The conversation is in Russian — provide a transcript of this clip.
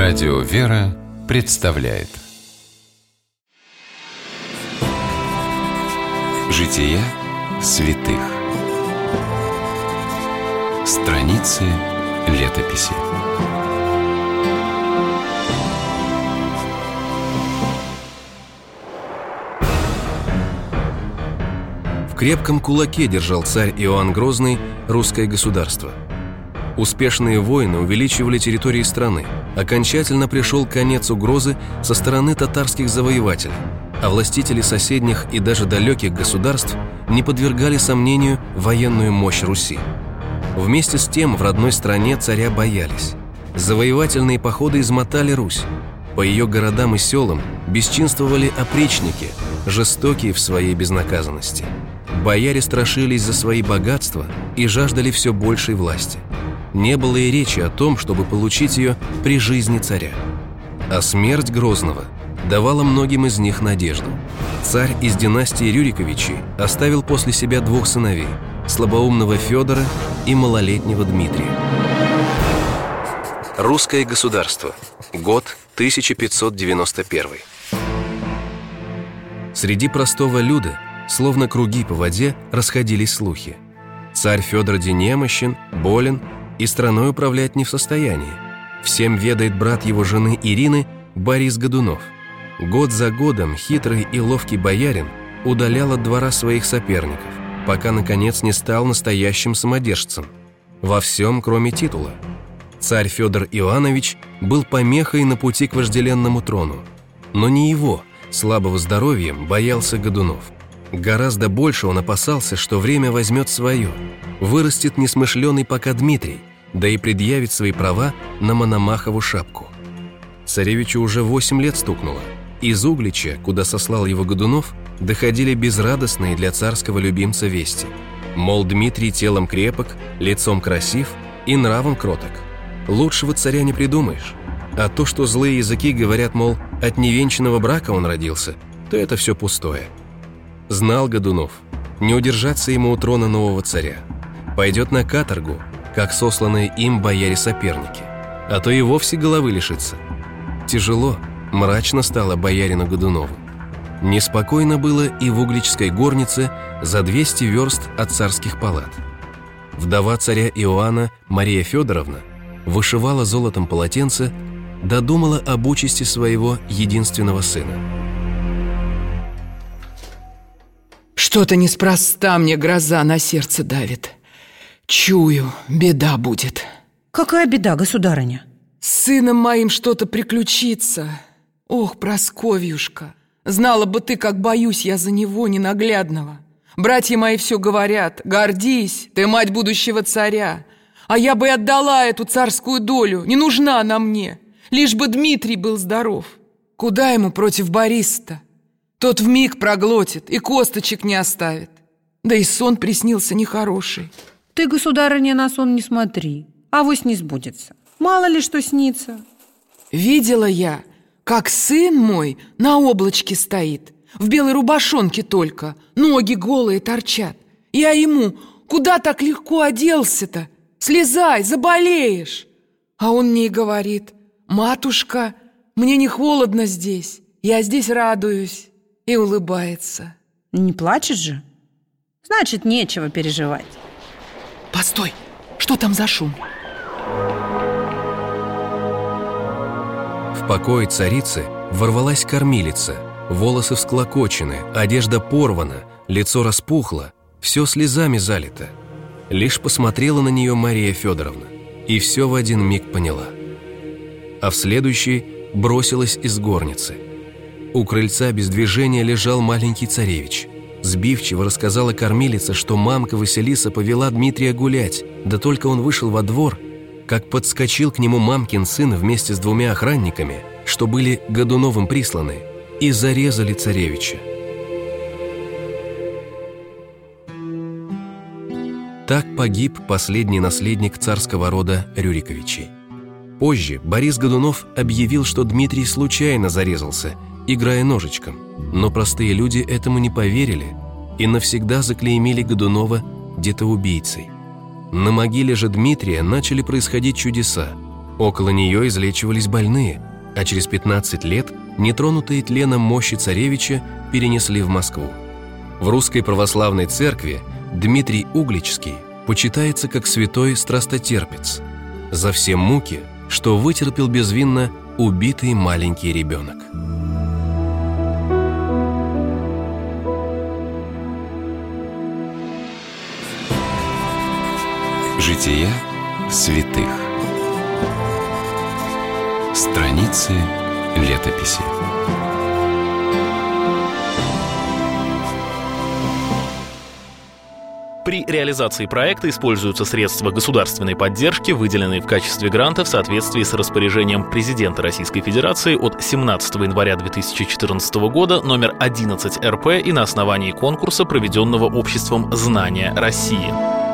Радио «Вера» представляет Жития святых. Страницы летописи. В крепком кулаке держал царь Иоанн Грозный русское государство. Успешные войны увеличивали территории страны. Окончательно пришел конец угрозы со стороны татарских завоевателей, а властители соседних и даже далеких государств не подвергали сомнению военную мощь Руси. Вместе с тем в родной стране царя боялись. Завоевательные походы измотали Русь. По ее городам и селам бесчинствовали опричники, жестокие в своей безнаказанности. Бояре страшились за свои богатства и жаждали все большей власти. Не было и речи о том, чтобы получить ее при жизни царя. А смерть Грозного давала многим из них надежду. Царь из династии Рюриковичей оставил после себя двух сыновей – слабоумного Федора и малолетнего Дмитрия. Русское государство. Год 1591. Среди простого люда, словно круги по воде, расходились слухи. Царь Федор немощен, болен и страной управлять не в состоянии. Всем ведает брат его жены Ирины, Борис Годунов. Год за годом хитрый и ловкий боярин удалял от двора своих соперников, пока, наконец, не стал настоящим самодержцем. Во всем, кроме титула. Царь Федор Иоаннович был помехой на пути к вожделенному трону. Но не его, слабого здоровьем, боялся Годунов. Гораздо больше он опасался, что время возьмет свое. Вырастет несмышленый пока Дмитрий, да и предъявит свои права на Мономахову шапку. Царевичу уже 8 лет стукнуло. Из Углича, куда сослал его Годунов, доходили безрадостные для царского любимца вести. Мол, Дмитрий телом крепок, лицом красив и нравом кроток. Лучшего царя не придумаешь. А то, что злые языки говорят, мол, от невенчанного брака он родился, то это все пустое. Знал Годунов, не удержаться ему у трона нового царя. Пойдет на каторгу, как сосланные им бояре-соперники, а то и вовсе головы лишится. Тяжело, мрачно стало боярину Годунову. Неспокойно было и в Угличской горнице за 200 верст от царских палат. Вдова царя Иоанна Мария Федоровна вышивала золотом полотенце, додумала об участи своего единственного сына. Что-то неспроста мне гроза на сердце давит. Чую, беда будет. Какая беда, государыня? С сыном моим что-то приключится. Ох, Прасковьюшка, знала бы ты, как боюсь я за него ненаглядного. Братья мои все говорят: гордись, ты мать будущего царя. А я бы и отдала эту царскую долю, не нужна она мне. Лишь бы Дмитрий был здоров. Куда ему против Бориса-то? Тот вмиг проглотит и косточек не оставит. Да и сон приснился нехороший. Ты, государыня, на сон не смотри, авось не сбудется. Мало ли что снится. Видела я, как сын мой на облачке стоит, в белой рубашонке только, ноги голые торчат. Я ему: куда так легко оделся-то? Слезай, заболеешь. А он мне и говорит: матушка, мне не холодно здесь, я здесь радуюсь. И улыбается. Не плачет же? Значит, нечего переживать. Постой, что там за шум? В покое царицы ворвалась кормилица. Волосы всклокочены, одежда порвана, лицо распухло, все слезами залито. Лишь посмотрела на нее Мария Федоровна и все в один миг поняла. А в следующий бросилась из горницы. У крыльца без движения лежал маленький царевич. Сбивчиво рассказала кормилица, что мамка Василиса повела Дмитрия гулять, да только он вышел во двор, как подскочил к нему мамкин сын вместе с 2 охранниками, что были Годуновым присланы, и зарезали царевича. Так погиб последний наследник царского рода Рюриковичей. Позже Борис Годунов объявил, что Дмитрий случайно зарезался, играя ножичком, но простые люди этому не поверили и навсегда заклеймили Годунова детоубийцей. На могиле же Дмитрия начали происходить чудеса. Около нее излечивались больные, а через 15 лет нетронутые тленом мощи царевича перенесли в Москву. В Русской Православной Церкви Дмитрий Угличский почитается как святой страстотерпец за все муки, что вытерпел безвинно убитый маленький ребенок. Жития святых. Страницы летописи. При реализации проекта используются средства государственной поддержки, выделенные в качестве гранта в соответствии с распоряжением президента Российской Федерации от 17 января 2014 года номер 11 РП и на основании конкурса, проведенного Обществом знания России.